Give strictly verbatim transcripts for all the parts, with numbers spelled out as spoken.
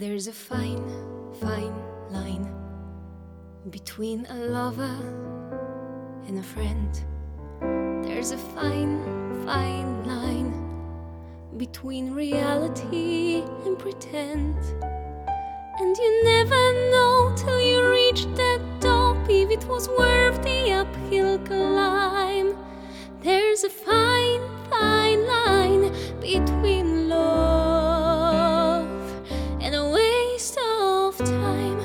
There's a fine, fine line between a lover and a friend. There's a fine, fine line between reality and pretend. And you never know till you reach that top if it was worth the uphill climb. There's a fine, fine line between love and a waste of time.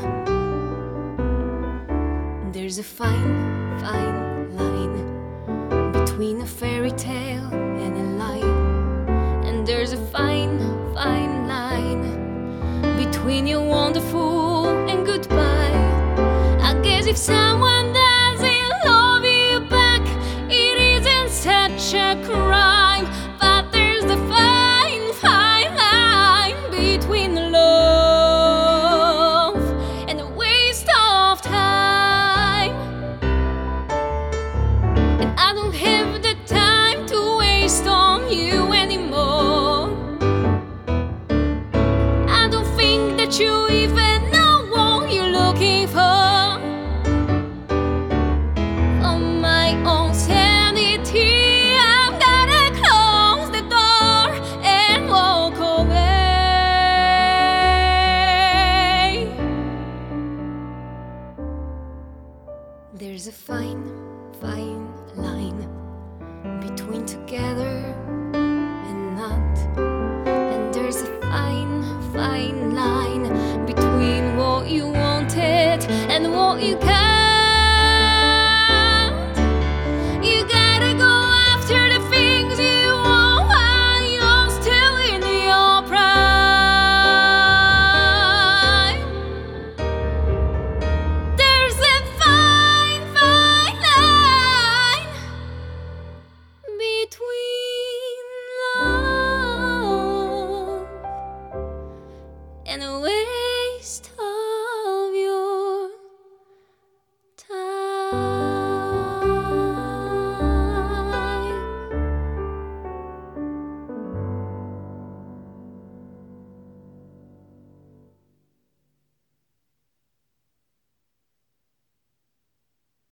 There's a fine, fine line between a fairy tale and a lie. And there's a fine, fine line between you're wonderful and goodbye. I guess if someone doesn't love you back, it isn't such a crime. But there's the fine, fine line between love and a waste of time. And I don't have the time to waste on you anymore. I don't think that you even know what you're looking for. For my own sanity, I'm gonna close the door and walk away. There's a fine, fine line between together